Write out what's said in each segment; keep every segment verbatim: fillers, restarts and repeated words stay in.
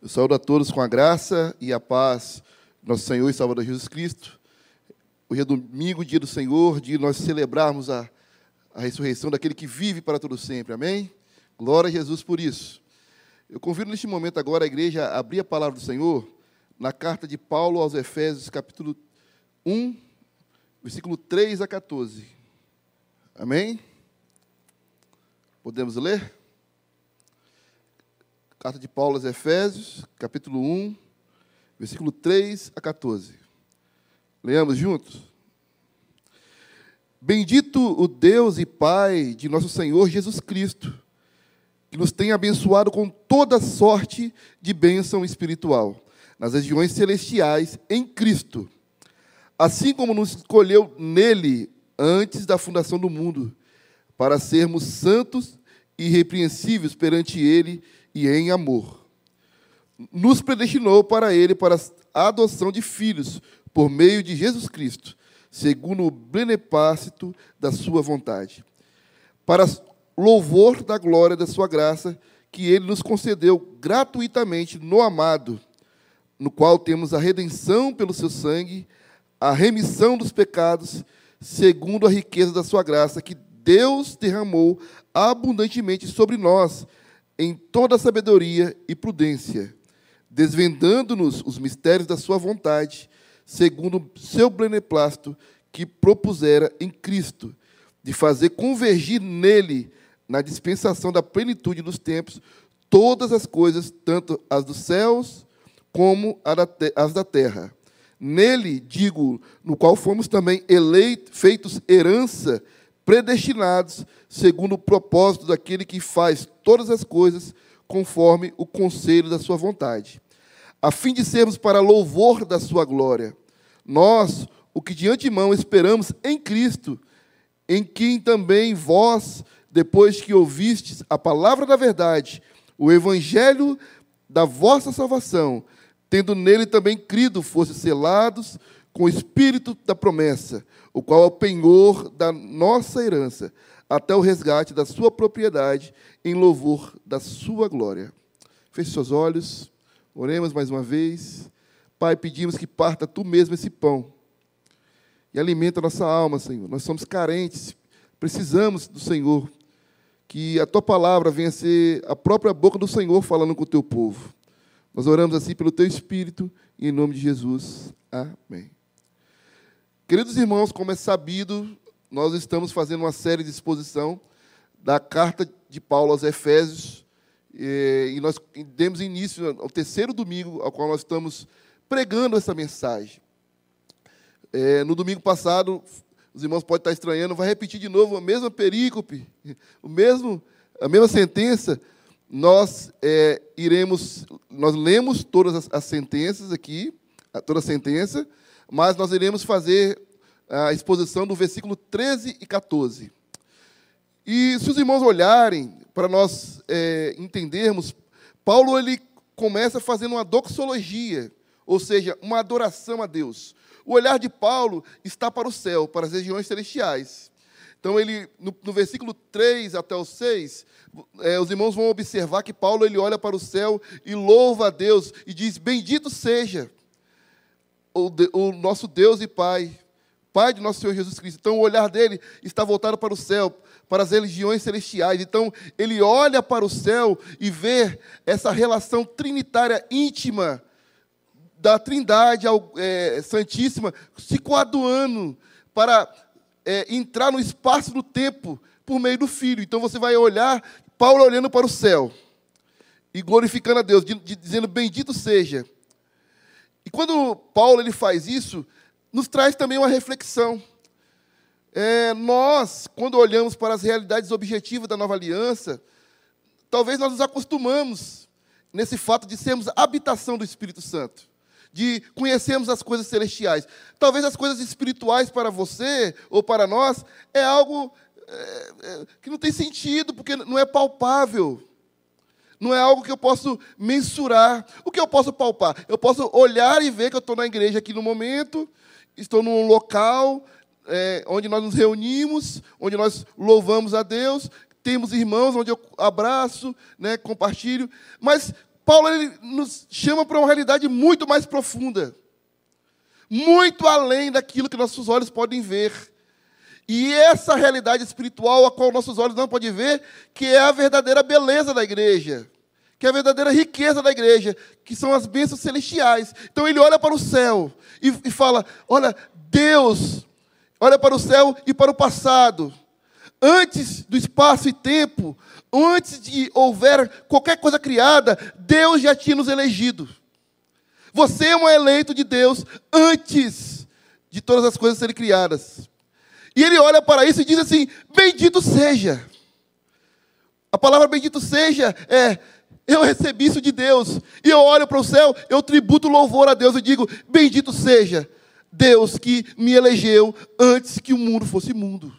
Eu saúdo a todos com a graça e a paz do nosso Senhor e Salvador Jesus Cristo. Hoje é domingo, dia do Senhor, dia de nós celebrarmos a, a ressurreição daquele que vive para todo sempre. Amém? Glória a Jesus por isso. Eu convido neste momento agora a igreja a abrir a palavra do Senhor na carta de Paulo aos Efésios, capítulo um, versículo três a quatorze. Amém? Podemos ler? Carta de Paulo aos Efésios, capítulo um, versículo três a quatorze. Leamos juntos? Bendito o Deus e Pai de nosso Senhor Jesus Cristo, que nos tem abençoado com toda sorte de bênção espiritual, nas regiões celestiais, em Cristo, assim como nos escolheu nele antes da fundação do mundo, para sermos santos e irrepreensíveis perante ele e em amor. Nos predestinou para ele, para a adoção de filhos, por meio de Jesus Cristo, segundo o beneplácito da sua vontade, para louvor da glória da sua graça, que ele nos concedeu gratuitamente no amado, no qual temos a redenção pelo seu sangue, a remissão dos pecados, segundo a riqueza da sua graça, que Deus derramou abundantemente sobre nós, em toda sabedoria e prudência, desvendando-nos os mistérios da sua vontade, segundo o seu beneplácito que propusera em Cristo, de fazer convergir nele, na dispensação da plenitude dos tempos, todas as coisas, tanto as dos céus como as da terra. Nele, digo, no qual fomos também eleitos, feitos herança, predestinados, segundo o propósito daquele que faz todas as coisas conforme o conselho da sua vontade, a fim de sermos para louvor da sua glória. Nós, o que de antemão esperamos em Cristo, em quem também vós, depois que ouvistes a palavra da verdade, o evangelho da vossa salvação, tendo nele também crido, fosse selados com o espírito da promessa, o qual é o penhor da nossa herança, até o resgate da sua propriedade, em louvor da sua glória. Feche seus olhos, oremos mais uma vez. Pai, pedimos que parta tu mesmo esse pão e alimenta a nossa alma, Senhor. Nós somos carentes, precisamos do Senhor, que a tua palavra venha ser a própria boca do Senhor falando com o teu povo. Nós oramos assim pelo teu Espírito, e em nome de Jesus. Amém. Queridos irmãos, como é sabido, nós estamos fazendo uma série de exposição da carta de Paulo aos Efésios, e nós demos início ao terceiro domingo, ao qual nós estamos pregando essa mensagem. É, no domingo passado, os irmãos podem estar estranhando, vai repetir de novo a mesma perícope, o mesmo, a mesma sentença. Nós é, iremos, nós lemos todas as, as sentenças aqui, toda a sentença, mas nós iremos fazer a exposição do versículo treze e quatorze. E se os irmãos olharem, para nós é, entendermos, Paulo ele começa fazendo uma doxologia, ou seja, uma adoração a Deus. O olhar de Paulo está para o céu, para as regiões celestiais. Então, ele, no, no versículo três até o seis, é, os irmãos vão observar que Paulo ele olha para o céu e louva a Deus, e diz, bendito seja o, de, o nosso Deus e Pai, Pai de nosso Senhor Jesus Cristo. Então, o olhar dele está voltado para o céu, para as regiões celestiais. Então, ele olha para o céu e vê essa relação trinitária íntima da Trindade é, Santíssima se coaduando para é, entrar no espaço do tempo por meio do Filho. Então, você vai olhar, Paulo olhando para o céu e glorificando a Deus, dizendo, bendito seja. E quando Paulo ele faz isso, nos traz também uma reflexão. É, nós, quando olhamos para as realidades objetivas da nova aliança, talvez nós nos acostumamos nesse fato de sermos a habitação do Espírito Santo, de conhecermos as coisas celestiais. Talvez as coisas espirituais para você ou para nós é algo é, é, que não tem sentido, porque não é palpável. Não é algo que eu posso mensurar. O que eu posso palpar? Eu posso olhar e ver que eu estou na igreja aqui no momento, estou num local é, onde nós nos reunimos, onde nós louvamos a Deus, temos irmãos onde eu abraço, né, compartilho, mas Paulo ele nos chama para uma realidade muito mais profunda, muito além daquilo que nossos olhos podem ver. E essa realidade espiritual, a qual nossos olhos não podem ver, que é a verdadeira beleza da igreja, que é a verdadeira riqueza da igreja, que são as bênçãos celestiais. Então ele olha para o céu e, e fala, olha, Deus olha para o céu e para o passado. Antes do espaço e tempo, antes de houver qualquer coisa criada, Deus já tinha nos elegido. Você é um eleito de Deus antes de todas as coisas serem criadas. E ele olha para isso e diz assim, bendito seja. A palavra bendito seja é, eu recebi isso de Deus. E eu olho para o céu, eu tributo louvor a Deus e digo, bendito seja Deus que me elegeu antes que o mundo fosse mundo.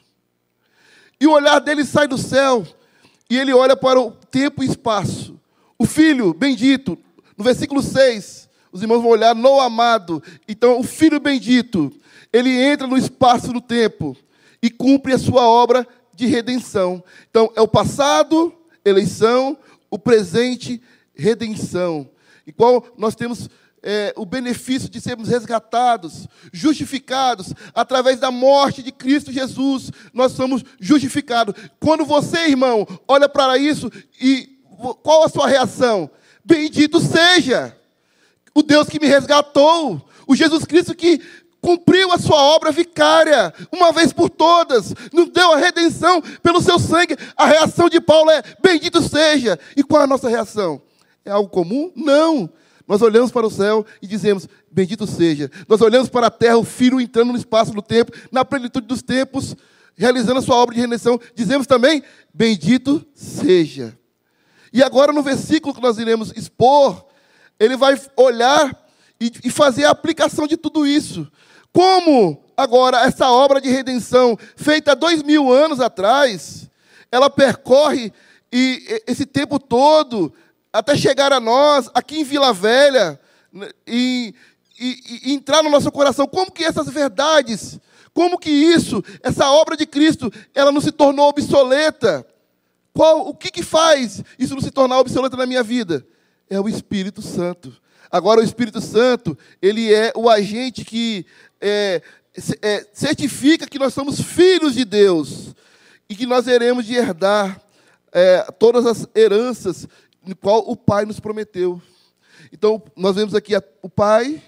E o olhar dele sai do céu e ele olha para o tempo e espaço. O Filho bendito, no versículo seis, os irmãos vão olhar no amado. Então, o Filho bendito, ele entra no espaço e no tempo e cumpre a sua obra de redenção. Então, é o passado, eleição, o presente, redenção. E qual nós temos é, o benefício de sermos resgatados, justificados, através da morte de Cristo Jesus, nós somos justificados. Quando você, irmão, olha para isso, e qual a sua reação? Bendito seja o Deus que me resgatou, o Jesus Cristo que cumpriu a sua obra vicária, uma vez por todas, nos deu a redenção pelo seu sangue. A reação de Paulo é, bendito seja. E qual é a nossa reação? É algo comum? Não. Nós olhamos para o céu e dizemos, bendito seja. Nós olhamos para a terra, o Filho entrando no espaço do tempo, na plenitude dos tempos, realizando a sua obra de redenção. Dizemos também, bendito seja. E agora no versículo que nós iremos expor, ele vai olhar e fazer a aplicação de tudo isso. Como agora essa obra de redenção, feita há dois mil anos atrás, ela percorre e, esse tempo todo, até chegar a nós, aqui em Vila Velha, e, e, e entrar no nosso coração. Como que essas verdades, como que isso, essa obra de Cristo, ela não se tornou obsoleta? Qual, o que, que faz isso não se tornar obsoleta na minha vida? É o Espírito Santo. Agora, o Espírito Santo, ele é o agente que é, é, certifica que nós somos filhos de Deus e que nós iremos de herdar é, todas as heranças no qual o Pai nos prometeu. Então, nós vemos aqui a, o Pai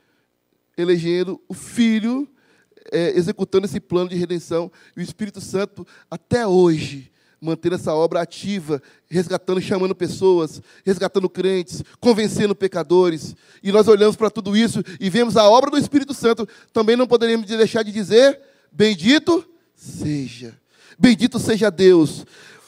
elegendo o Filho, é, executando esse plano de redenção, e o Espírito Santo, até hoje, mantendo essa obra ativa, resgatando, chamando pessoas, resgatando crentes, convencendo pecadores. E nós olhamos para tudo isso e vemos a obra do Espírito Santo. Também não poderíamos deixar de dizer, bendito seja. Bendito seja Deus.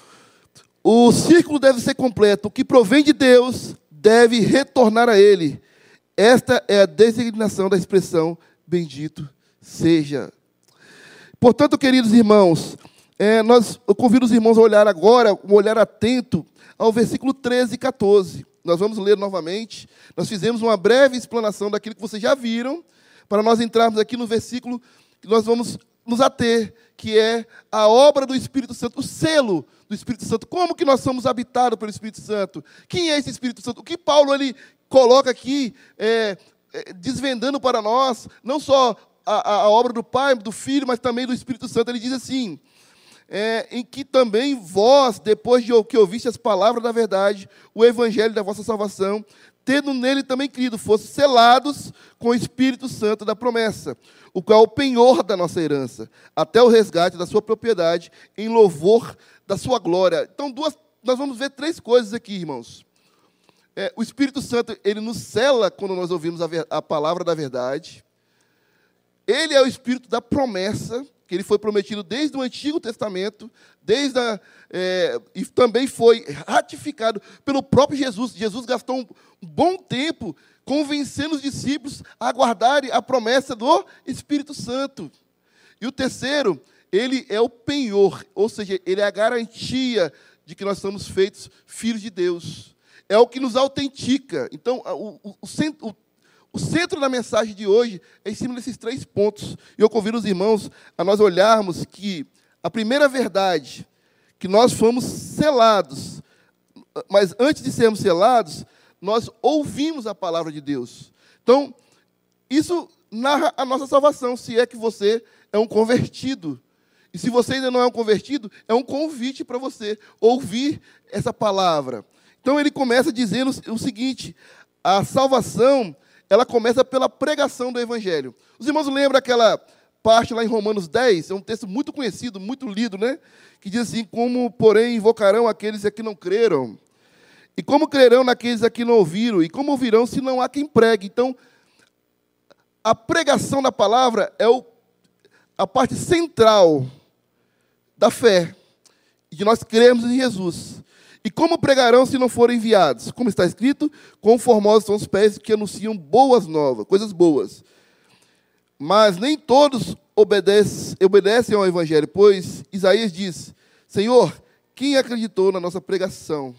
O círculo deve ser completo. O que provém de Deus deve retornar a Ele. Esta é a designação da expressão, bendito seja. Portanto, queridos irmãos, É, nós, eu convido os irmãos a olhar agora, um olhar atento ao versículo treze e quatorze. Nós vamos ler novamente. Nós fizemos uma breve explanação daquilo que vocês já viram, para nós entrarmos aqui no versículo que nós vamos nos ater, que é a obra do Espírito Santo, o selo do Espírito Santo. Como que nós somos habitados pelo Espírito Santo? Quem é esse Espírito Santo? O que Paulo ele coloca aqui, é, é, desvendando para nós, não só a, a, a obra do Pai, do Filho, mas também do Espírito Santo. Ele diz assim, É, em que também vós, depois de que ouviste as palavras da verdade, o evangelho da vossa salvação, tendo nele também crido, fossem selados com o Espírito Santo da promessa, o qual é o penhor da nossa herança, até o resgate da sua propriedade, em louvor da sua glória. Então, duas, nós vamos ver três coisas aqui, irmãos. É, o Espírito Santo, ele nos sela quando nós ouvimos a, ver, a palavra da verdade. Ele é o Espírito da promessa, que ele foi prometido desde o Antigo Testamento, desde a, é, e também foi ratificado pelo próprio Jesus. Jesus gastou um bom tempo convencendo os discípulos a aguardarem a promessa do Espírito Santo. E o terceiro, ele é o penhor, ou seja, ele é a garantia de que nós somos feitos filhos de Deus. É o que nos autentica. Então, o, o, o, o O centro da mensagem de hoje é em cima desses três pontos. E eu convido os irmãos a nós olharmos que a primeira verdade, que nós fomos selados, mas antes de sermos selados, nós ouvimos a palavra de Deus. Então, isso narra a nossa salvação, se é que você é um convertido. E se você ainda não é um convertido, é um convite para você ouvir essa palavra. Então, ele começa dizendo o seguinte: a salvação, ela começa pela pregação do Evangelho. Os irmãos lembram aquela parte lá em Romanos dez? É um texto muito conhecido, muito lido, né? Que diz assim: como, porém, invocarão aqueles a que não creram? E como crerão naqueles a que não ouviram? E como ouvirão se não há quem pregue? Então, a pregação da palavra é o, a parte central da fé, de nós cremos em Jesus. E como pregarão se não forem enviados? Como está escrito, quão formosos são os pés que anunciam boas novas, coisas boas. Mas nem todos obedecem, obedecem ao Evangelho, pois Isaías diz: Senhor, quem acreditou na nossa pregação?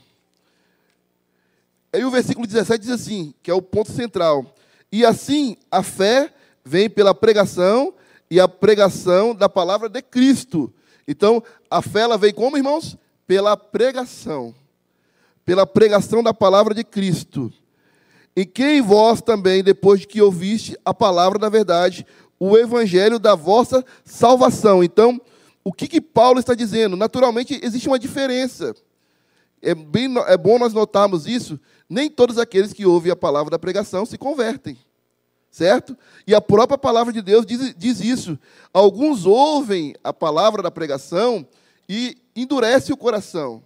Aí o versículo dezessete diz assim, que é o ponto central: e assim a fé vem pela pregação, e a pregação da palavra de Cristo. Então, a fé, ela vem como, irmãos? Pela pregação. Pela pregação da palavra de Cristo. Em quem vós também, depois de que ouviste a palavra da verdade, o evangelho da vossa salvação. Então, o que, que Paulo está dizendo? Naturalmente, existe uma diferença. É, bem, é bom nós notarmos isso. Nem todos aqueles que ouvem a palavra da pregação se convertem. Certo? E a própria palavra de Deus diz, diz isso. Alguns ouvem a palavra da pregação e endurece o coração.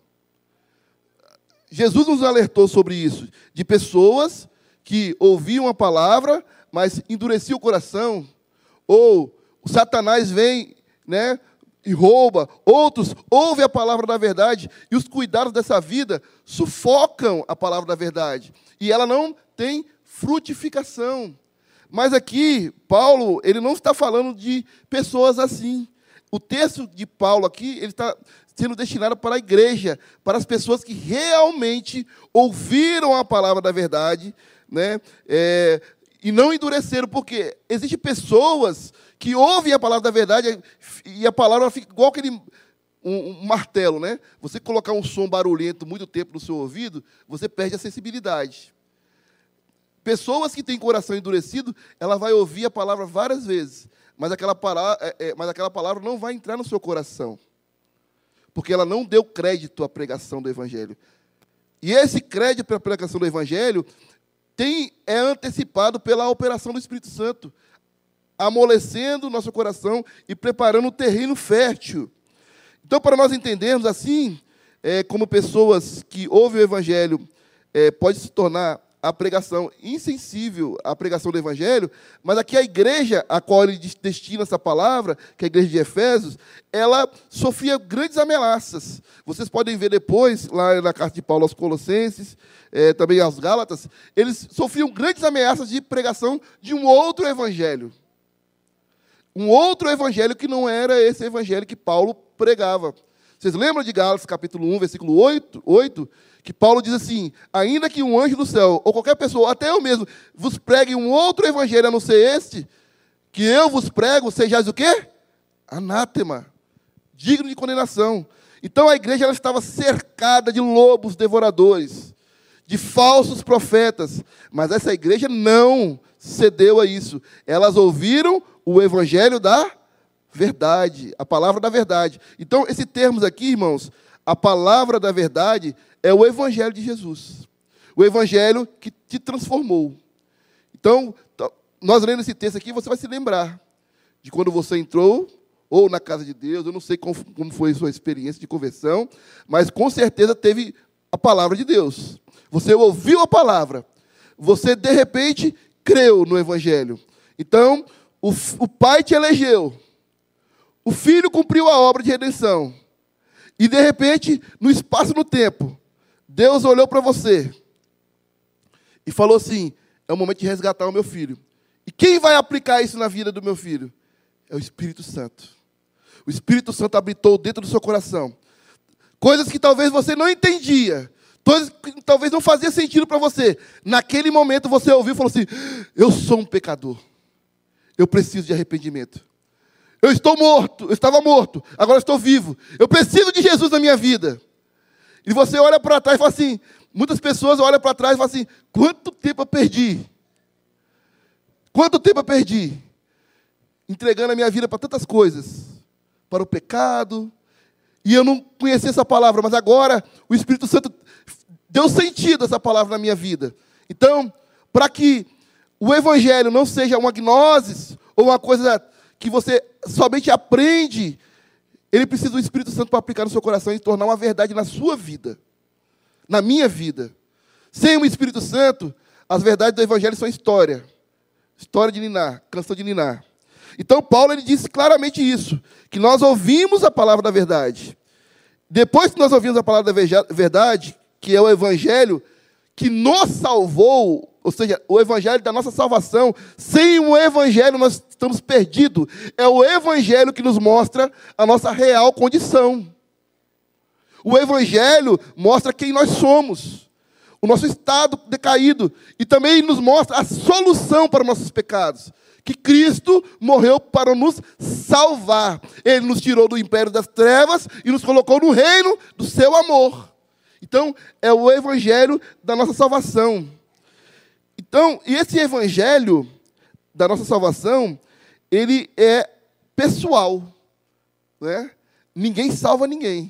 Jesus nos alertou sobre isso, de pessoas que ouviam a palavra, mas endureciam o coração. Ou o Satanás vem, né, e rouba. Outros ouvem a palavra da verdade e os cuidados dessa vida sufocam a palavra da verdade. E ela não tem frutificação. Mas aqui, Paulo, ele não está falando de pessoas assim. O texto de Paulo aqui, ele está sendo destinado para a igreja, para as pessoas que realmente ouviram a palavra da verdade, né, é, e não endureceram, porque existem pessoas que ouvem a palavra da verdade e a palavra fica igual aquele um, um martelo, né? Você colocar um som barulhento muito tempo no seu ouvido, você perde a sensibilidade. Pessoas que têm coração endurecido, ela vai ouvir a palavra várias vezes, mas aquela palavra, é, é, mas aquela palavra não vai entrar no seu coração, porque ela não deu crédito à pregação do Evangelho. E esse crédito para a pregação do Evangelho tem, é antecipado pela operação do Espírito Santo, amolecendo o nosso coração e preparando o terreno fértil. Então, para nós entendermos assim, é, como pessoas que ouvem o Evangelho, é, pode se tornar a pregação insensível à pregação do Evangelho, mas aqui a igreja a qual ele destina essa palavra, que é a igreja de Efésios, ela sofria grandes ameaças. Vocês podem ver depois, lá na carta de Paulo aos Colossenses, é, também aos Gálatas, eles sofriam grandes ameaças de pregação de um outro evangelho. Um outro evangelho que não era esse evangelho que Paulo pregava. Vocês lembram de Gálatas, capítulo um, versículo oito, oito? Que Paulo diz assim: ainda que um anjo do céu, ou qualquer pessoa, até eu mesmo, vos pregue um outro evangelho a não ser este, que eu vos prego, sejais o quê? Anátema, digno de condenação. Então a igreja ela estava cercada de lobos devoradores, de falsos profetas, mas essa igreja não cedeu a isso. Elas ouviram o evangelho da verdade, a palavra da verdade. Então, esse termo aqui, irmãos, a palavra da verdade é o evangelho de Jesus. O evangelho que te transformou. Então, nós lendo esse texto aqui, você vai se lembrar de quando você entrou, ou na casa de Deus, eu não sei como, como foi a sua experiência de conversão, mas com certeza teve a palavra de Deus. Você ouviu a palavra. Você, de repente, creu no evangelho. Então, o, o Pai te elegeu. O Filho cumpriu a obra de redenção. E, de repente, no espaço e no tempo, Deus olhou para você e falou assim: é o momento de resgatar o meu filho. E quem vai aplicar isso na vida do meu filho? É o Espírito Santo. O Espírito Santo habitou dentro do seu coração. Coisas que talvez você não entendia, coisas que talvez não fazia sentido para você. Naquele momento você ouviu e falou assim: eu sou um pecador. Eu preciso de arrependimento. Eu estou morto, eu estava morto, agora estou vivo. Eu preciso de Jesus na minha vida. E você olha para trás e fala assim: Muitas pessoas olham para trás e falam assim, quanto tempo eu perdi? Quanto tempo eu perdi? Entregando a minha vida para tantas coisas. Para o pecado. E eu não conhecia essa palavra, mas agora o Espírito Santo deu sentido a essa palavra na minha vida. Então, para que o Evangelho não seja uma gnose, ou uma coisa que você somente aprende, ele precisa do Espírito Santo para aplicar no seu coração e tornar uma verdade na sua vida. Na minha vida. Sem o Espírito Santo, as verdades do Evangelho são história. História de ninar, canção de ninar. Então, Paulo ele disse claramente isso, que nós ouvimos a palavra da verdade. Depois que nós ouvimos a palavra da verdade, que é o Evangelho, que nos salvou, ou seja, o Evangelho da nossa salvação, sem o Evangelho nós estamos perdidos. É o Evangelho que nos mostra a nossa real condição. O Evangelho mostra quem nós somos, o nosso estado decaído, e também nos mostra a solução para os nossos pecados. Que Cristo morreu para nos salvar. Ele nos tirou do império das trevas e nos colocou no reino do seu amor. Então, é o Evangelho da nossa salvação. Então, e esse Evangelho da nossa salvação, ele é pessoal. Né? Ninguém salva ninguém.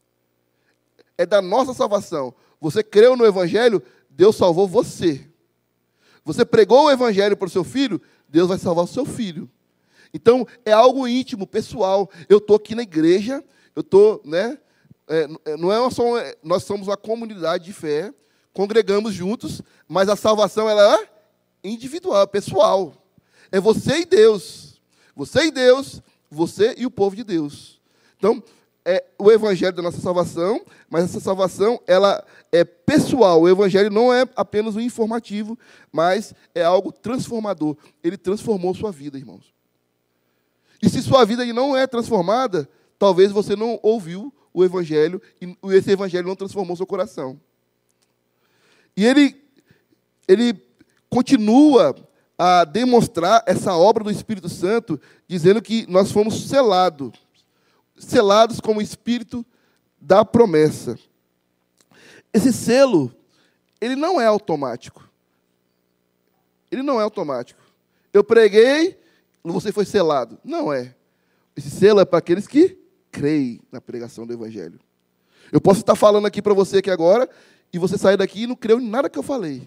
É da nossa salvação. Você creu no Evangelho, Deus salvou você. Você pregou o Evangelho para o seu filho, Deus vai salvar o seu filho. Então, é algo íntimo, pessoal. Eu estou aqui na igreja, eu estou, né? É, não é só, nós somos uma comunidade de fé, congregamos juntos, mas a salvação ela é individual, pessoal. É você e Deus. Você e Deus, você e o povo de Deus. Então, é o Evangelho da nossa salvação, mas essa salvação ela é pessoal. O Evangelho não é apenas um informativo, mas é algo transformador. Ele transformou sua vida, irmãos. E se sua vida não é transformada, talvez você não ouviu o Evangelho e esse Evangelho não transformou seu coração. E ele, ele continua a demonstrar essa obra do Espírito Santo, dizendo que nós fomos selados, selados como o Espírito da promessa. Esse selo, ele não é automático. Ele não é automático. Eu preguei, você foi selado. Não é. Esse selo é para aqueles que creem na pregação do Evangelho. Eu posso estar falando aqui para você aqui agora, e você sair daqui e não creu em nada que eu falei.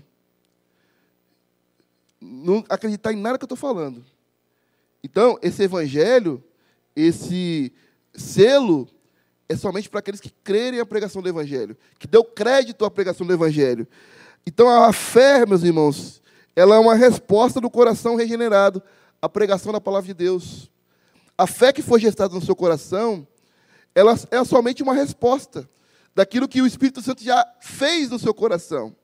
Não acreditar em nada que eu estou falando. Então, esse Evangelho, esse selo, é somente para aqueles que crerem a pregação do Evangelho, que deu crédito à pregação do Evangelho. Então, a fé, meus irmãos, ela é uma resposta do coração regenerado à pregação da palavra de Deus. A fé que foi gestada no seu coração, ela é somente uma resposta daquilo que o Espírito Santo já fez no seu coração.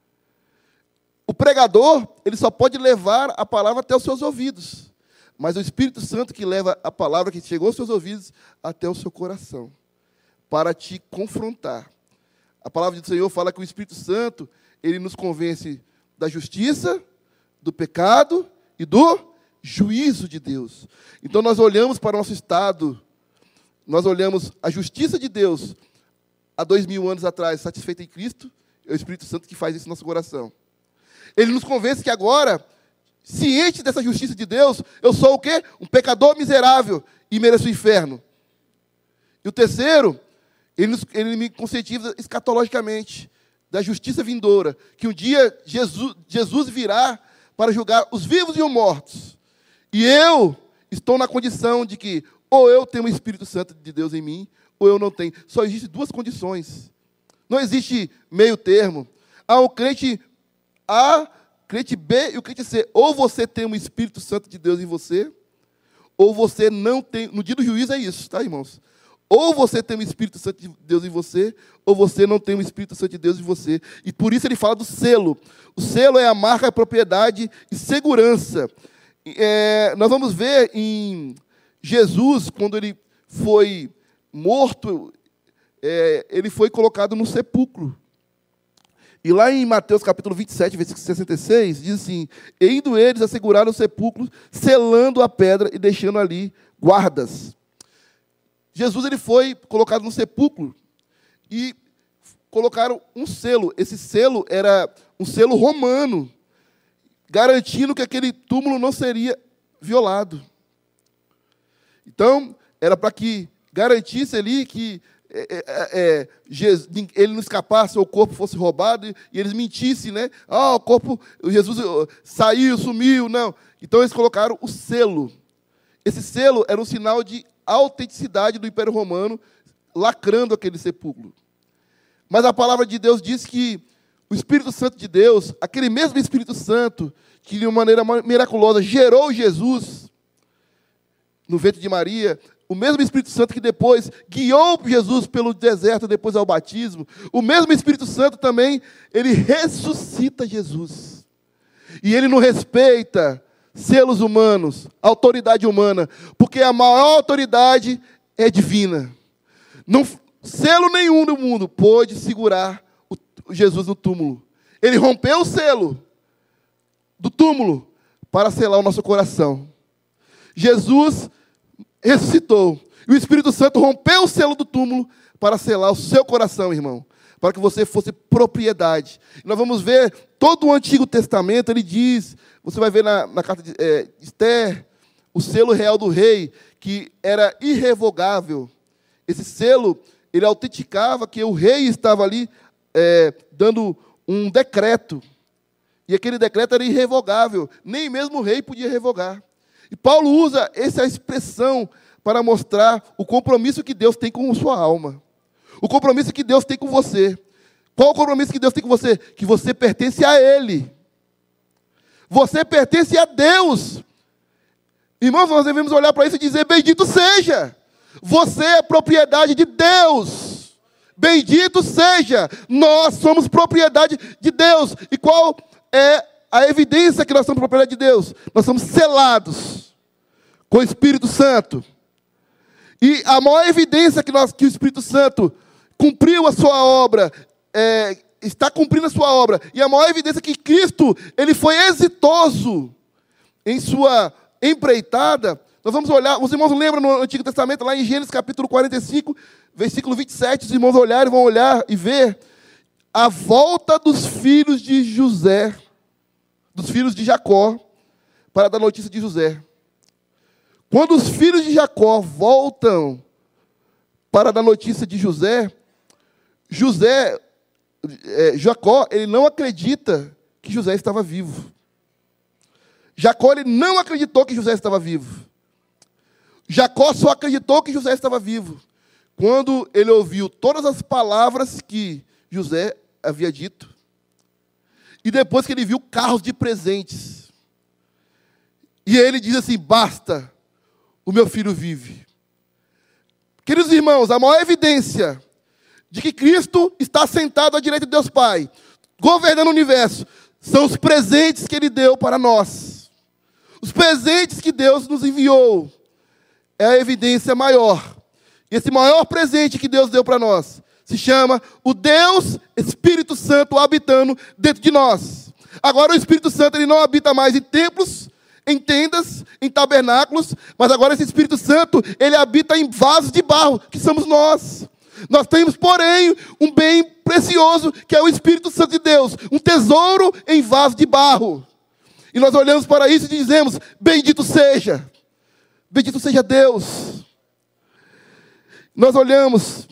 O pregador, ele só pode levar a palavra até os seus ouvidos, mas o Espírito Santo que leva a palavra que chegou aos seus ouvidos até o seu coração, para te confrontar. A palavra do Senhor fala que o Espírito Santo, ele nos convence da justiça, do pecado e do juízo de Deus. Então, nós olhamos para o nosso estado, nós olhamos a justiça de Deus há dois mil anos atrás, satisfeita em Cristo, é o Espírito Santo que faz isso no nosso coração. Ele nos convence que agora, ciente dessa justiça de Deus, eu sou o quê? Um pecador miserável e mereço o inferno. E o terceiro, ele, nos, ele me conscientiza escatologicamente da justiça vindoura, que um dia Jesus, Jesus virá para julgar os vivos e os mortos. E eu estou na condição de que ou eu tenho o Espírito Santo de Deus em mim, ou eu não tenho. Só existem duas condições. Não existe meio termo. Há o crente A, crente B e o crente C. Ou você tem o Espírito Santo de Deus em você, ou você não tem. No dia do juízo é isso, tá, irmãos? Ou você tem o Espírito Santo de Deus em você, ou você não tem o Espírito Santo de Deus em você. E por isso ele fala do selo. O selo é a marca, a propriedade e segurança. É, nós vamos ver em Jesus, quando ele foi morto, é, ele foi colocado no sepulcro. E lá em Mateus capítulo vinte e sete, versículo sessenta e seis, diz assim: e indo eles asseguraram o sepulcro, selando a pedra e deixando ali guardas. Jesus ele foi colocado no sepulcro, e colocaram um selo. Esse selo era um selo romano, garantindo que aquele túmulo não seria violado. Então, era para que garantisse ali que é, é, é, Jesus, ele não escapasse, ou o corpo fosse roubado, e, e eles mentissem, né? Ah, o corpo, Jesus saiu, sumiu, não. Então, eles colocaram o selo. Esse selo era um sinal de autenticidade do Império Romano, lacrando aquele sepulcro. Mas a palavra de Deus diz que o Espírito Santo de Deus, aquele mesmo Espírito Santo, que de uma maneira miraculosa gerou Jesus no ventre de Maria, o mesmo Espírito Santo que depois guiou Jesus pelo deserto, depois ao batismo, o mesmo Espírito Santo também, ele ressuscita Jesus. E ele não respeita selos humanos, autoridade humana, porque a maior autoridade é divina. Não, selo nenhum do mundo pôde segurar o, Jesus no túmulo. Ele rompeu o selo do túmulo para selar o nosso coração. Jesus ressuscitou. E o Espírito Santo rompeu o selo do túmulo para selar o seu coração, irmão. Para que você fosse propriedade. E nós vamos ver todo o Antigo Testamento, ele diz, você vai ver na, na carta de é, Esther, o selo real do rei, que era irrevogável. Esse selo, ele autenticava que o rei estava ali é, dando um decreto. E aquele decreto era irrevogável. Nem mesmo o rei podia revogar. E Paulo usa essa expressão para mostrar o compromisso que Deus tem com a sua alma. O compromisso que Deus tem com você. Qual o compromisso que Deus tem com você? Que você pertence a Ele. Você pertence a Deus. Irmãos, nós devemos olhar para isso e dizer, bendito seja. Você é propriedade de Deus. Bendito seja. Nós somos propriedade de Deus. E qual é a evidência que nós somos propriedade de Deus? Nós somos selados com o Espírito Santo. E a maior evidência que, nós, que o Espírito Santo cumpriu a sua obra, é, está cumprindo a sua obra, e a maior evidência que Cristo ele foi exitoso em sua empreitada, nós vamos olhar, os irmãos lembram no Antigo Testamento, lá em Gênesis capítulo quarenta e cinco, versículo vinte e sete, os irmãos olharem, vão olhar e ver a volta dos filhos de José, dos filhos de Jacó, para dar notícia de José. Quando os filhos de Jacó voltam para dar notícia de José, José, é, Jacó, ele não acredita que José estava vivo. Jacó, ele não acreditou que José estava vivo. Jacó só acreditou que José estava vivo quando ele ouviu todas as palavras que José havia dito. E depois que ele viu carros de presentes. E ele diz assim, basta, o meu filho vive. Queridos irmãos, a maior evidência de que Cristo está sentado à direita de Deus Pai, governando o universo, são os presentes que Ele deu para nós. Os presentes que Deus nos enviou é a evidência maior. E esse maior presente que Deus deu para nós se chama o Deus Espírito Santo habitando dentro de nós. Agora o Espírito Santo ele não habita mais em templos, em tendas, em tabernáculos, mas agora esse Espírito Santo, ele habita em vasos de barro, que somos nós. Nós temos, porém, um bem precioso, que é o Espírito Santo de Deus, um tesouro em vaso de barro. E nós olhamos para isso e dizemos, bendito seja, bendito seja Deus. Nós olhamos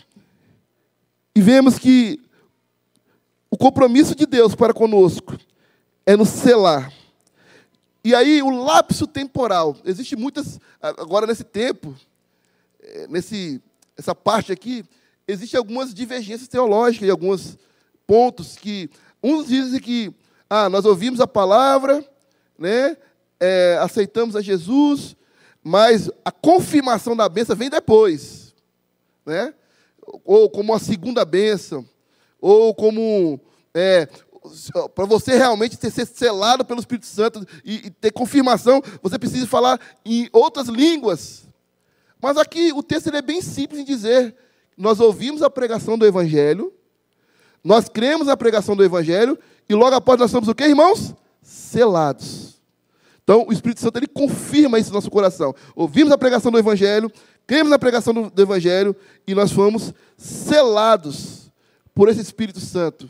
e vemos que o compromisso de Deus para conosco é nos selar. E aí, o lapso temporal. Existe muitas, agora nesse tempo, nesse, essa parte aqui, existem algumas divergências teológicas e alguns pontos que, uns dizem que, ah, nós ouvimos a palavra, né, é, aceitamos a Jesus, mas a confirmação da bênção vem depois, né? Ou como a segunda bênção, ou como... É, para você realmente ter, ser selado pelo Espírito Santo e, e ter confirmação, você precisa falar em outras línguas. Mas aqui o texto ele é bem simples em dizer, nós ouvimos a pregação do Evangelho, nós cremos na pregação do Evangelho, e logo após nós somos o quê, irmãos? Selados. Então, o Espírito Santo ele confirma isso no nosso coração. Ouvimos a pregação do Evangelho, cremos na pregação do, do Evangelho, e nós fomos selados por esse Espírito Santo.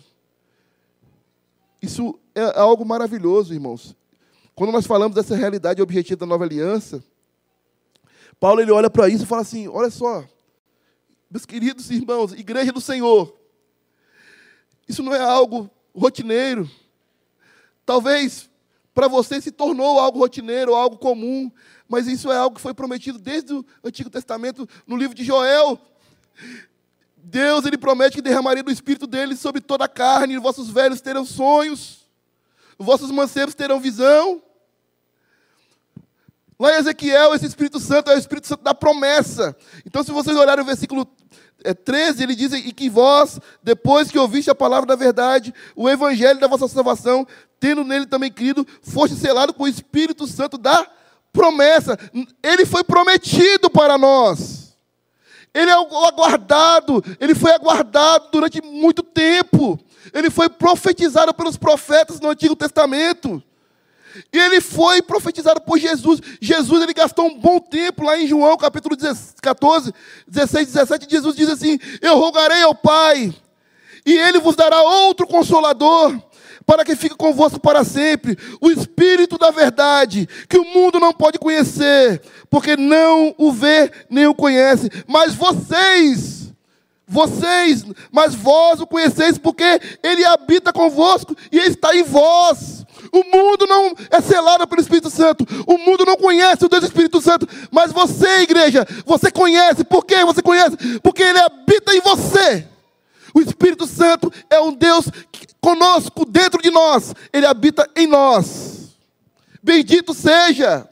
Isso é algo maravilhoso, irmãos. Quando nós falamos dessa realidade objetiva da nova aliança, Paulo ele olha para isso e fala assim, olha só, meus queridos irmãos, igreja do Senhor, isso não é algo rotineiro. Talvez para você se tornou algo rotineiro, algo comum, mas isso é algo que foi prometido desde o Antigo Testamento, no livro de Joel. Deus ele promete que derramaria do Espírito dele sobre toda a carne, vossos velhos terão sonhos, vossos mancebos terão visão. Lá em Ezequiel, esse Espírito Santo é o Espírito Santo da promessa. Então, se vocês olharem o versículo treze, ele diz, e que vós, depois que ouviste a palavra da verdade, o evangelho da vossa salvação, tendo nele também crido, foste selado com o Espírito Santo da promessa. Ele foi prometido para nós. Ele é aguardado, ele foi aguardado durante muito tempo. Ele foi profetizado pelos profetas no Antigo Testamento. E ele foi profetizado por Jesus. Jesus ele gastou um bom tempo lá em João, capítulo quatorze, dezesseis, dezessete. Jesus diz assim, eu rogarei ao Pai, e Ele vos dará outro Consolador, para que fique convosco para sempre, o Espírito da verdade, que o mundo não pode conhecer, porque não o vê nem o conhece. Mas vocês, vocês, mas vós o conheceis, porque Ele habita convosco e está em vós. O mundo não é selado pelo Espírito Santo. O mundo não conhece o Deus Espírito Santo. Mas você, igreja, você conhece. Por que você conhece? Porque Ele habita em você. O Espírito Santo é um Deus que, conosco, dentro de nós. Ele habita em nós. Bendito seja.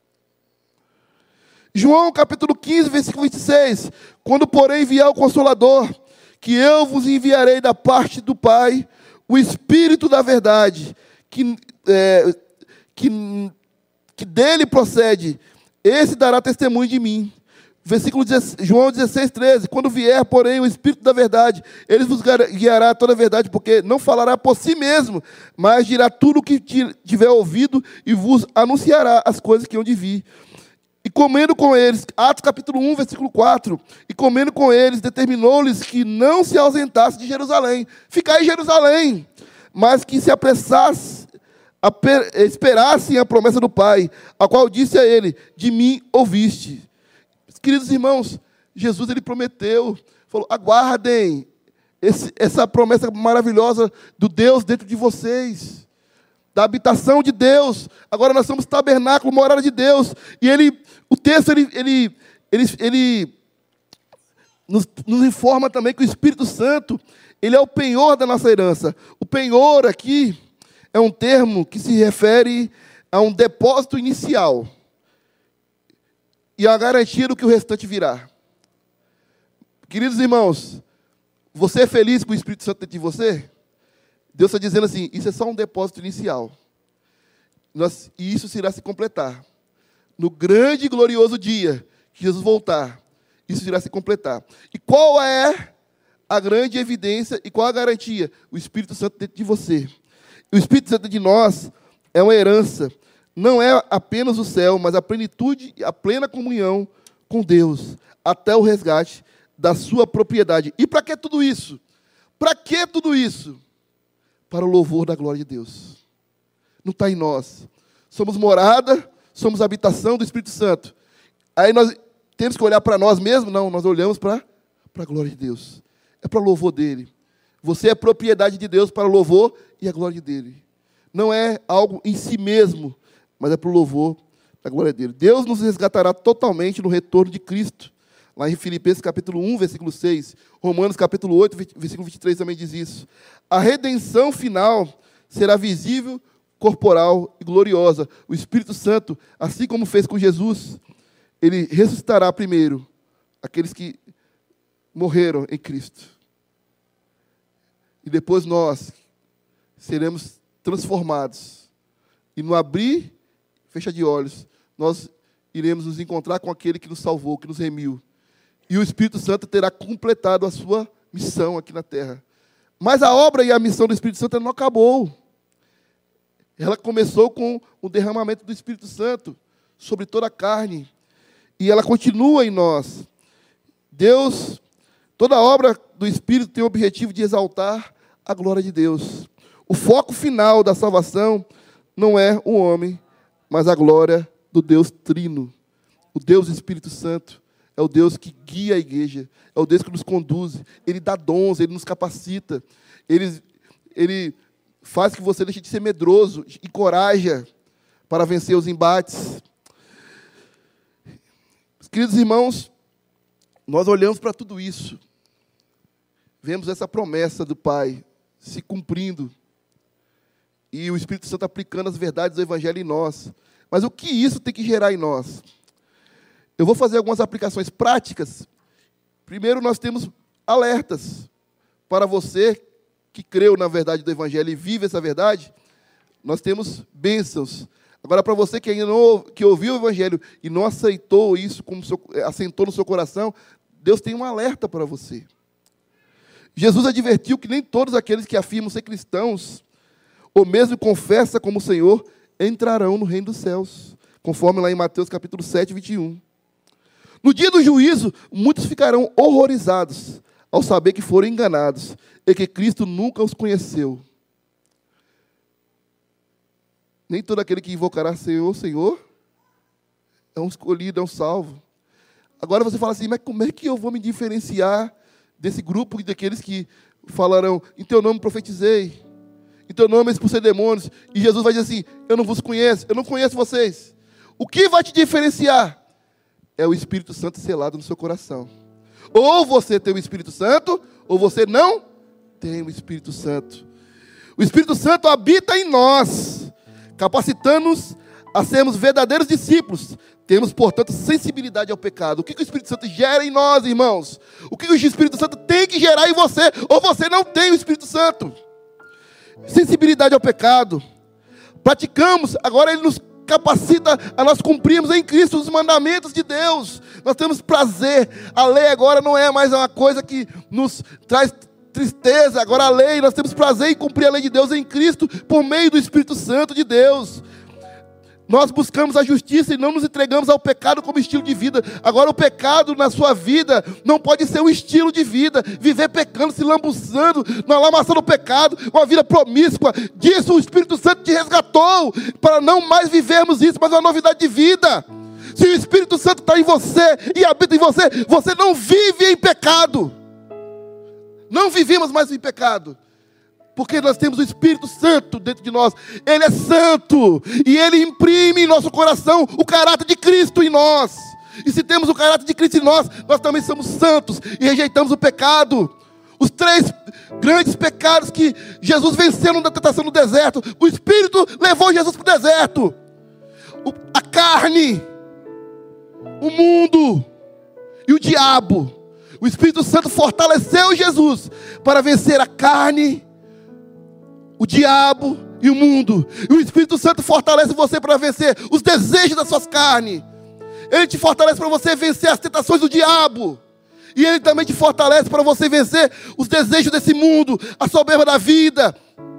João capítulo quinze, versículo vinte e seis. Quando, porém, vier o Consolador, que eu vos enviarei da parte do Pai, o Espírito da verdade, que, é, que, que dele procede, esse dará testemunho de mim. Versículo dezesseis, João dezesseis, treze. Quando vier, porém, o Espírito da verdade, ele vos guiará a toda a verdade, porque não falará por si mesmo, mas dirá tudo o que tiver ouvido e vos anunciará as coisas que hão de vir. E comendo com eles, Atos capítulo um, versículo quatro, e comendo com eles, determinou-lhes que não se ausentasse de Jerusalém. Ficai em Jerusalém, mas que se apressasse, esperassem a promessa do Pai, a qual disse a ele, de mim ouviste. Queridos irmãos, Jesus ele prometeu, falou, aguardem esse, essa promessa maravilhosa do Deus dentro de vocês, da habitação de Deus. Agora nós somos tabernáculo, morada de Deus. E ele, o texto ele, ele, ele, ele nos, nos informa também que o Espírito Santo ele é o penhor da nossa herança. O penhor aqui é um termo que se refere a um depósito inicial e a garantia do que o restante virá. Queridos irmãos, você é feliz com o Espírito Santo dentro de você? Deus está dizendo assim, isso é só um depósito inicial. Nós, e isso irá se completar. No grande e glorioso dia que Jesus voltar, isso irá se completar. E qual é a grande evidência e qual a garantia? O Espírito Santo dentro de você. O Espírito Santo de nós é uma herança. Não é apenas o céu, mas a plenitude, a plena comunhão com Deus, até o resgate da sua propriedade. E para que tudo isso? Para que tudo isso? Para o louvor da glória de Deus. Não está em nós. Somos morada, somos habitação do Espírito Santo. Aí nós temos que olhar para nós mesmos? Não, nós olhamos para a glória de Deus. É para o louvor dele. Você é propriedade de Deus para o louvor e a glória dele. Não é algo em si mesmo, mas é para o louvor da glória dele. Deus nos resgatará totalmente no retorno de Cristo. Lá em Filipenses capítulo um, versículo seis. Romanos capítulo oito, versículo vinte e três também diz isso. A redenção final será visível, corporal e gloriosa. O Espírito Santo, assim como fez com Jesus, ele ressuscitará primeiro aqueles que morreram em Cristo. E depois nós seremos transformados. E no abrir fecha de olhos, nós iremos nos encontrar com aquele que nos salvou, que nos remiu. E o Espírito Santo terá completado a sua missão aqui na terra. Mas a obra e a missão do Espírito Santo não acabou. Ela começou com o derramamento do Espírito Santo sobre toda a carne. E ela continua em nós. Deus, toda a obra do Espírito tem o objetivo de exaltar a glória de Deus. O foco final da salvação não é o homem, mas a glória do Deus Trino. O Deus Espírito Santo é o Deus que guia a igreja, é o Deus que nos conduz. Ele dá dons, Ele nos capacita, Ele, ele faz que você deixe de ser medroso, encoraja para vencer os embates. Queridos irmãos, nós olhamos para tudo isso, vemos essa promessa do Pai se cumprindo, e o Espírito Santo aplicando as verdades do Evangelho em nós. Mas o que isso tem que gerar em nós? Eu vou fazer algumas aplicações práticas. Primeiro, nós temos alertas para você que creu na verdade do Evangelho e vive essa verdade. Nós temos bênçãos. Agora, para você que ainda não que ouviu o Evangelho e não aceitou isso, como seu, assentou no seu coração, Deus tem um alerta para você. Jesus advertiu que nem todos aqueles que afirmam ser cristãos, ou mesmo confessam como Senhor, entrarão no reino dos céus, conforme lá em Mateus capítulo sete, vinte e um. No dia do juízo, muitos ficarão horrorizados ao saber que foram enganados e que Cristo nunca os conheceu. Nem todo aquele que invocará Senhor, Senhor, é um escolhido, é um salvo. Agora você fala assim, mas como é que eu vou me diferenciar desse grupo daqueles que falarão, em teu nome profetizei, em teu nome expulsei demônios, e Jesus vai dizer assim, eu não vos conheço, eu não conheço vocês. O que vai te diferenciar? É o Espírito Santo selado no seu coração. Ou você tem o Espírito Santo, ou você não tem o Espírito Santo. O Espírito Santo habita em nós, capacitando-nos a sermos verdadeiros discípulos. Temos, portanto, sensibilidade ao pecado. O que o Espírito Santo gera em nós, irmãos? O que o Espírito Santo tem que gerar em você? Ou você não tem o Espírito Santo? Sensibilidade ao pecado. Praticamos, agora Ele nos capacita a nós cumprirmos em Cristo os mandamentos de Deus. Nós temos prazer. A lei agora não é mais uma coisa que nos traz tristeza. Agora a lei, nós temos prazer em cumprir a lei de Deus em Cristo por meio do Espírito Santo de Deus. Nós buscamos a justiça e não nos entregamos ao pecado como estilo de vida. Agora o pecado na sua vida não pode ser um estilo de vida. Viver pecando, se lambuçando, na lamação do pecado, uma vida promíscua. Disso o Espírito Santo te resgatou, para não mais vivermos isso, mas uma novidade de vida. Se o Espírito Santo está em você e habita em você, você não vive em pecado. Não vivemos mais em pecado. Porque nós temos o Espírito Santo dentro de nós. Ele é santo. E Ele imprime em nosso coração o caráter de Cristo em nós. E se temos o caráter de Cristo em nós, nós também somos santos e rejeitamos o pecado. Os três grandes pecados que Jesus venceu na tentação no deserto. O Espírito levou Jesus para o deserto. O, a carne, o mundo e o diabo. O Espírito Santo fortaleceu Jesus para vencer a carne, o diabo e o mundo. E o Espírito Santo fortalece você para vencer os desejos das suas carnes. Ele te fortalece para você vencer as tentações do diabo. E Ele também te fortalece para você vencer os desejos desse mundo, a soberba da vida,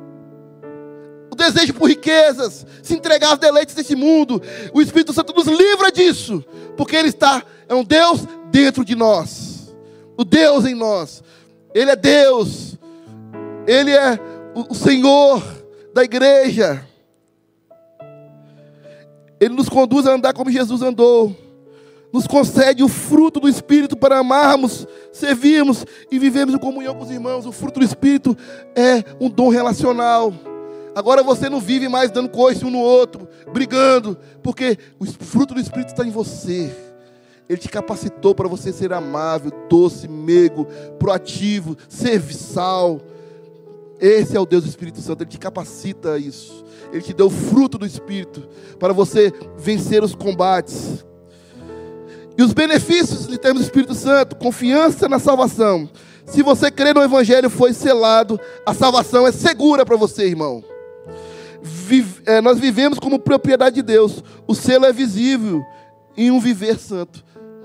o desejo por riquezas, se entregar aos deleites desse mundo. O Espírito Santo nos livra disso, porque Ele está, é um Deus dentro de nós. O Deus em nós. Ele é Deus. Ele é o Senhor da igreja. Ele nos conduz a andar como Jesus andou. Nos concede o fruto do Espírito para amarmos, servirmos e vivermos em comunhão com os irmãos. O fruto do Espírito é um dom relacional. Agora você não vive mais dando coice um no outro, brigando, porque o fruto do Espírito está em você. Ele te capacitou para você ser amável, doce, meigo, proativo, serviçal. Esse é o Deus do Espírito Santo. Ele te capacita a isso. Ele te deu o fruto do Espírito para você vencer os combates. E os benefícios de termos o Espírito Santo: confiança na salvação. Se você crê no Evangelho, foi selado, a salvação é segura para você, irmão. Vive, é, nós vivemos como propriedade de Deus. O selo é visível em um viver santo.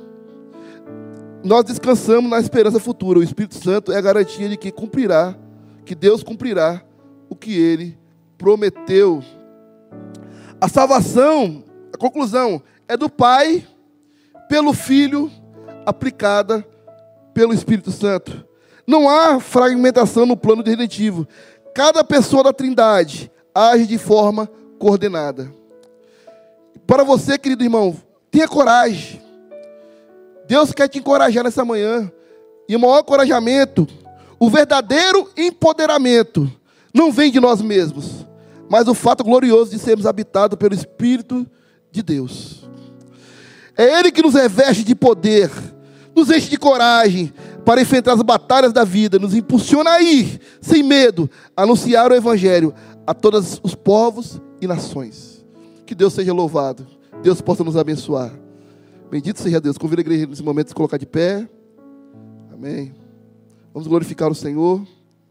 Nós descansamos na esperança futura. O Espírito Santo é a garantia de que cumprirá, que Deus cumprirá o que Ele prometeu. A salvação, a conclusão, é do Pai, pelo Filho, aplicada pelo Espírito Santo. Não há fragmentação no plano redentivo. Cada pessoa da Trindade age de forma coordenada. Para você, querido irmão, tenha coragem. Deus quer te encorajar nessa manhã. E o maior encorajamento, o verdadeiro empoderamento, não vem de nós mesmos, mas o fato glorioso de sermos habitados pelo Espírito de Deus. É Ele que nos reveste de poder, nos enche de coragem para enfrentar as batalhas da vida, nos impulsiona a ir, sem medo, a anunciar o Evangelho a todos os povos e nações. Que Deus seja louvado, Deus possa nos abençoar. Bendito seja Deus. Convido a igreja nesse momento a se colocar de pé. Amém. Vamos glorificar o Senhor.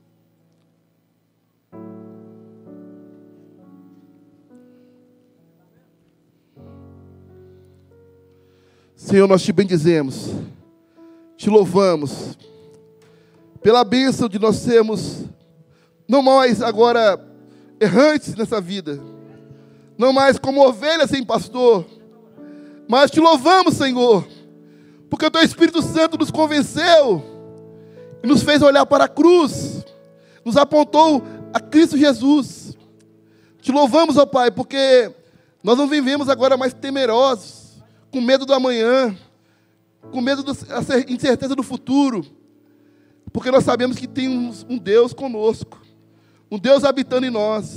Senhor, nós te bendizemos, te louvamos, pela bênção de nós sermos, não mais agora errantes nessa vida, não mais como ovelhas sem pastor, mas te louvamos, Senhor, porque o Teu Espírito Santo nos convenceu e nos fez olhar para a cruz, nos apontou a Cristo Jesus. Te louvamos, ó Pai, porque nós não vivemos agora mais temerosos, com medo do amanhã, com medo da incerteza do futuro, porque nós sabemos que tem um, um Deus conosco, um Deus habitando em nós.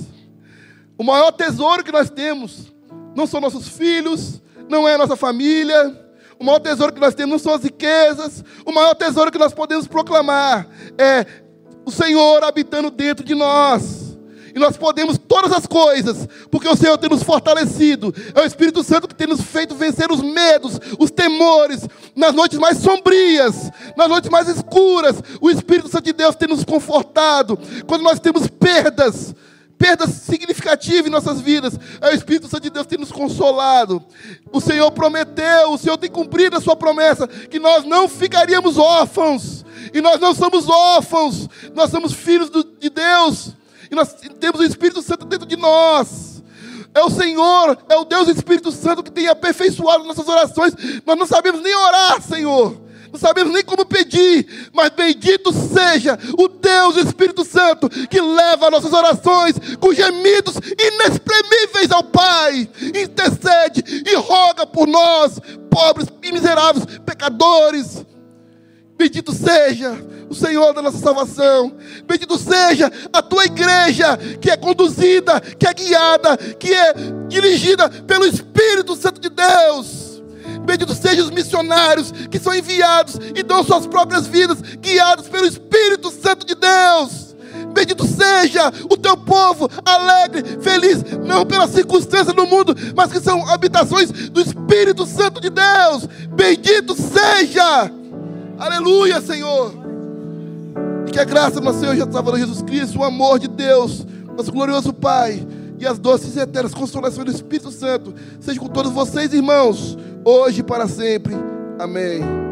O maior tesouro que nós temos não são nossos filhos, não é a nossa família. O maior tesouro que nós temos não são as riquezas. O maior tesouro que nós podemos proclamar é o Senhor habitando dentro de nós. E nós podemos todas as coisas, porque o Senhor tem nos fortalecido. É o Espírito Santo que tem nos feito vencer os medos, os temores, nas noites mais sombrias, nas noites mais escuras. O Espírito Santo de Deus tem nos confortado. Quando nós temos perdas, perdas significativas em nossas vidas, é o Espírito Santo de Deus que tem nos consolado. O Senhor prometeu, o Senhor tem cumprido a sua promessa, que nós não ficaríamos órfãos. E nós não somos órfãos, nós somos filhos do, de Deus. E nós temos o Espírito Santo dentro de nós. É o Senhor, é o Deus Espírito Santo que tem aperfeiçoado nossas orações. Nós não sabemos nem orar, Senhor. Não sabemos nem como pedir. Mas bendito seja o Deus Espírito Santo que leva nossas orações com gemidos inexprimíveis ao Pai. Intercede e roga por nós, pobres e miseráveis pecadores. Bendito seja o Senhor da nossa salvação. Bendito seja a Tua igreja, que é conduzida, que é guiada, que é dirigida pelo Espírito Santo de Deus. Bendito sejam os missionários que são enviados e dão suas próprias vidas, guiados pelo Espírito Santo de Deus. Bendito seja o Teu povo alegre, feliz, não pela circunstância do mundo, mas que são habitações do Espírito Santo de Deus. Bendito seja. Aleluia, Senhor. E que a graça do nosso Senhor Jesus Cristo, o amor de Deus, nosso glorioso Pai, e as doces e eternas consolações do Espírito Santo, seja com todos vocês, irmãos, hoje e para sempre. Amém.